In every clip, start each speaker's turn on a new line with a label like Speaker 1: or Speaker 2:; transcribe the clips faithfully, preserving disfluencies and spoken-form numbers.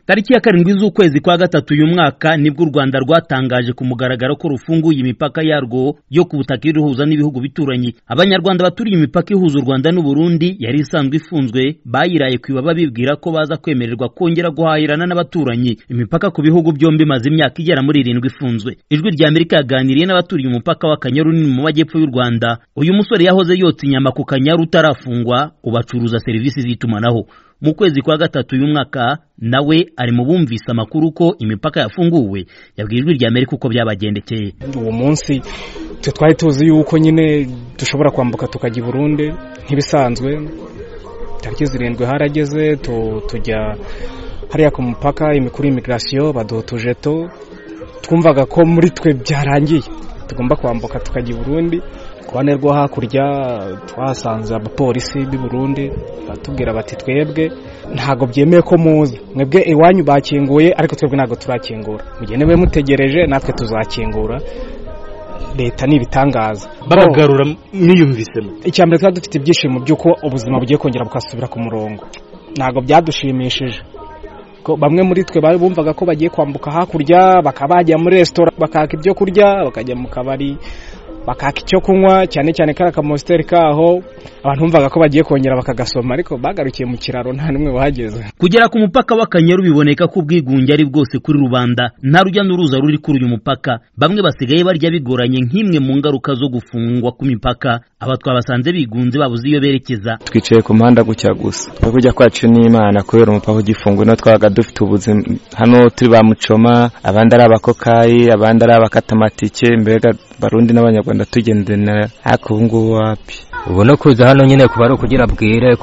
Speaker 1: Tariki ya karindwi z'ukwezi kwa gatatu uyu mwaka nibwo u Rwanda rwatangaje ku mugaragaro ko rufunguye imipaka yarwo yo ku butaka iruhuza n'ibihugu bituranye. Abanyarwanda baturiye imipaka ihuza u Rwanda n'u Burundi yari isanzwe ifunzwe bayiraye kwibaba bibwira ko baza kwemererwa kongera guhahirana n'abaturanyi. Imipaka ku bihugu byombi maze imyaka igera muri irindwi ifunzwe. Ijwi rya Amerika yaganiriye n'abaturiye umupaka wa Kanyaru ni mu majyepfo y'u Rwanda. Uyu musore yahoze yotsa inyama ku Kanyaru utarafungwa, ubacuruza serivisi z'itumanaho. Mu kwezi kwa gatatu uyu mwaka nawe ari mu bumvise amakuru ko imipaka yafunguwe. Yabwiye Ijwi rya Amerika uko byabagendekeye.
Speaker 2: Uwo munsi twe twari tuzi yuko nyine dushobora kwambuka tukajya i Burundi nk'ibisanzwe. Tariki zirindwi harageze tujya hariya ku mupaka imikuru immigration baduha tujeto, twumvaga ko muri twe byarangiye tugomba kwambuka tukajya i Burundi. Kubane rwo hakurya twasanze abapolisi b'i Burundi batubwira bati twebwe ntago byemeye ko muza, mwebwe iwanyu bakinguye ariko twebwe ntago turakingura, mugenewe mutegereje natwe tuzakingura. Leta ni ibitangaza
Speaker 1: babagarura mwiyumvisemo.
Speaker 2: Icyambere twari dufite ibyishimo by'uko ubuzima bugiye kongera bukasubira ku murongo. Ntago byadushimishije ko bamwe muri twe bari bumvaga ko bagiye kwambuka hakurya bakabajya muri restaurant bakaka ibyo kurya, bakajya mu kabari bakaka icyo kunywa, cyane cyane kara kamosteri kaho abantu bumvaga ko bagiye kongera bakagasoma, ariko bagarukiye mu kiraro nta nimwe bahageze.
Speaker 1: Kugera ku mupaka wa Kanyaru biboneka ko ubwigunge ari bwose kuri rubanda, nta rujya n'uruza ruri kuri uyu mupaka. Bamwe basigaye barya bigoranye nk'imwe mu ngaruka zo gufungwa ku mipaka. Aba twabasanze bigunze babuze iyo berekeza.
Speaker 3: Twicaye ku muhanda gucya gusa kujya kwacu n'Imana kubera umupaka ugifunguye, no twaga dufite ubuzima hano turi ba mucoma, abandi ari abakokayi, abandi ari abakatamatike, mbega Barundi n'Abanyarwanda tugendana ariko ubu ngubu wapi.
Speaker 4: Ubona kuza hano nyine kuba ari ukugira bwire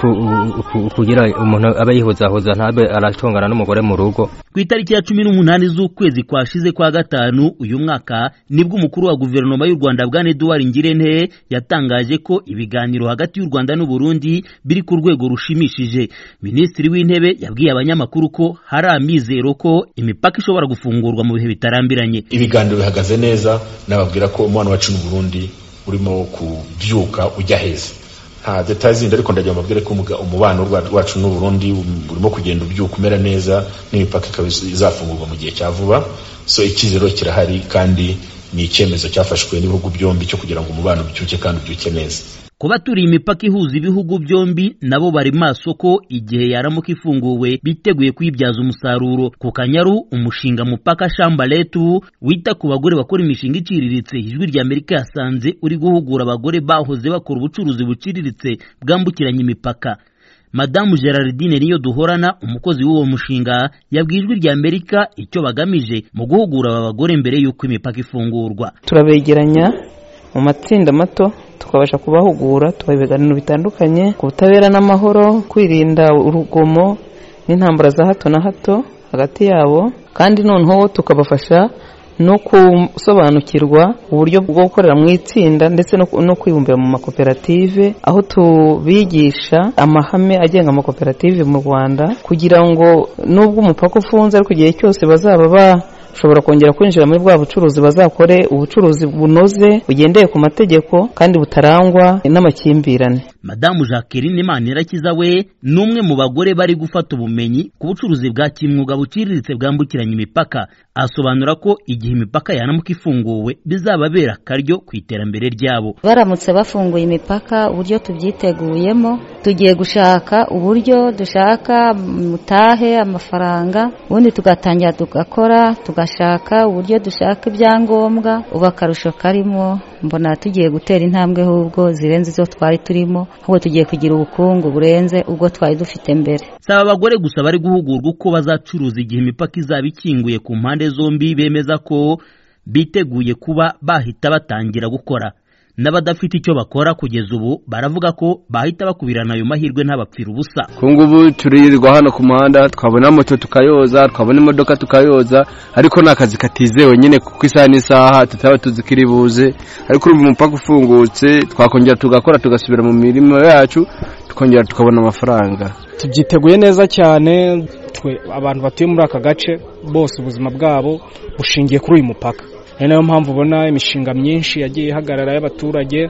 Speaker 4: kugira umuntu aba yihozahoza ntabe aratongana n'umugore mu rugo.
Speaker 1: Ku itariki ya cumi n'umunani z'ukwezi kwashize kwa gatanu uyu mwaka nibwo umukuru wa guverinoma y'u Rwanda Bwana Edouard Ngirente yatangaje ko ibiganiro hagati y'u Rwanda n'u Burundi biri ku rwego rushimishije. Minisitiri w'Intebe yabwiye abanyamakuru ko hari amizero ko imipaka ishobora gufungurwa mu bihe bitarambiranye.
Speaker 5: Ibiganiro bihagaze neza, nababwira ko umwana wacu n'u Burundi urimo kubyuka ujya heza. Nta details zindi ariko ndagira mabwire ko umubano wacu n'u Burundi urimo kugenda ubyuka umera neza, n'imipaka izafungurwa mu gihe cya vuba. So ikizero kirahari kandi ni icyemezo cyafashwe n'ibihugu byombi cyo kugira ngo umubano byuke kandi byuke neza.
Speaker 1: Kuba turi imipaka ihuza ibihugu byombi nabo bari maso ko igihe yaramuka ifunguwe biteguye kwibyaza umusaruro. Ku Kanyaru umushinga mupaka Shamba Letu wita ku bagore bakora imishinga iciriritse, Ijwi rya Amerika yasanze uri guhugura abagore bahoze bakora ubucuruzi buciriritse bwambukiranya imipaka. Madamu Gerardine niyo duhorana umukozi w'uwo mushinga yabwiye Ijwi rya Amerika icyo bagamije mu guhugura aba bagore mbere y'uko imipaka ifungurwa.
Speaker 6: Turabegeranya mu matsinda mato tukabasha kubahugura, tubabiganiro bitandukanye ku butabera n'amahoro, kwirinda urugomo n'intambara za hato na hato hagati yabo, kandi noneho tukabafasha no kusobanukirwa uburyo bwo gukorera mu itsinda ndetse no kwibumbira mu makoperative, aho tubigisha amahame agenga amakoperative mu Rwanda kugira ngo nubwo umupaka ufunze ariko igihe cyose bazaba ba ushobora kongera kwinjira muri bwa bucuruzi bazakore ubucuruzi bunoze bugendeye ku mategeko kandi butarangwa n'amakimbirane.
Speaker 1: Madamu Jacqueline Manirakiza we numwe mu bagore bari gufata ubumenyi ku bucuruzi bwa kimwuga buciriritse bwambukiranya imipaka. Asobanura ko igihe imipaka yanamuka ifunguwe bizababera karyo ku iterambere ryabo.
Speaker 7: Baramutse bafunguye imipaka uburyo tubyiteguyemo, tugiye gushaka uburyo dushaka mutahe amafaranga, ubundi tugatangira tugakora, tugashaka uburyo dushaka ibyangombwa. Uba akarusho karimo mbona tugiye gutera intambwe hubwo zirenze izo twari turimo, ahubwo tugiye kugira ubukungu burenze ubwo twari dufite mbere.
Speaker 1: Saba abagore gusa bari guhugurwa uko bazacuruza igihe imipaka izaba ikinguye ku mpande zombi, bemeza ko biteguye kuba bahita batangira gukora. N'abadafite icyo bakora kugeza ubu baravuga ko bahita bakubirana ayo mahirwe ntabapfira ubusa.
Speaker 3: Kungubu turirirwa hano ku muhanda, twabona moto tukayoza, twabona imodoka tukayoza, ariko nakazi katizewe nyine kuko isaha n'isaha tutaba tuzikiri buze. Ariko urumva umupaka ufungutse twakongera tugakora tugasubira mu mirimo yacu tukongera tukabona amafaranga.
Speaker 2: Tubyiteguye neza cyane, twe abantu batuye muri aka gace bose ubuzima bwabo bushingiye kuri uyu mupaka. Ni nayo mpamvu ubona imishinga myinshi yagiye ihagarara y'abaturage,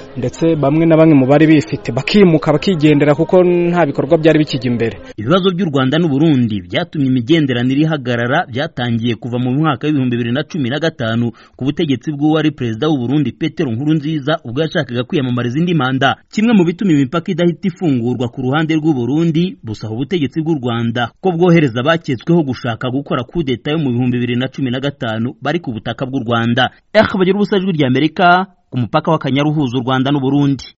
Speaker 2: ndetse bamwe na bamwe mu bari bifite bakimuka bakigendera kuko nta bikorwa byari bikijya imbere.
Speaker 1: Ibibazo by'u Rwanda n'u Burundi byatumye imigenderanire ihagarara byatangiye kuva mu mwaka w'ibihumbi bibiri na cumi na gatanu ku butegetsi bw'uwari perezida w'u Burundi Petero Nkurunziza ubwo yashakaga kwiyamamariza indi manda. Kimwe mu bituma imipaka idahita ifungurwa ku ruhande rw'u Burundi busaba ubutegetsi bw'u Rwanda ko bwohereza abaketsweho gushaka gukora kudeta yo mu bihumbi bibiri na cumi na gatanu bari ku butaka bw'u Rwanda. Bagira ubusa ijwi ry'Amerika ku mupaka w'Akanyaru uhuza u Rwanda n'u Burundi.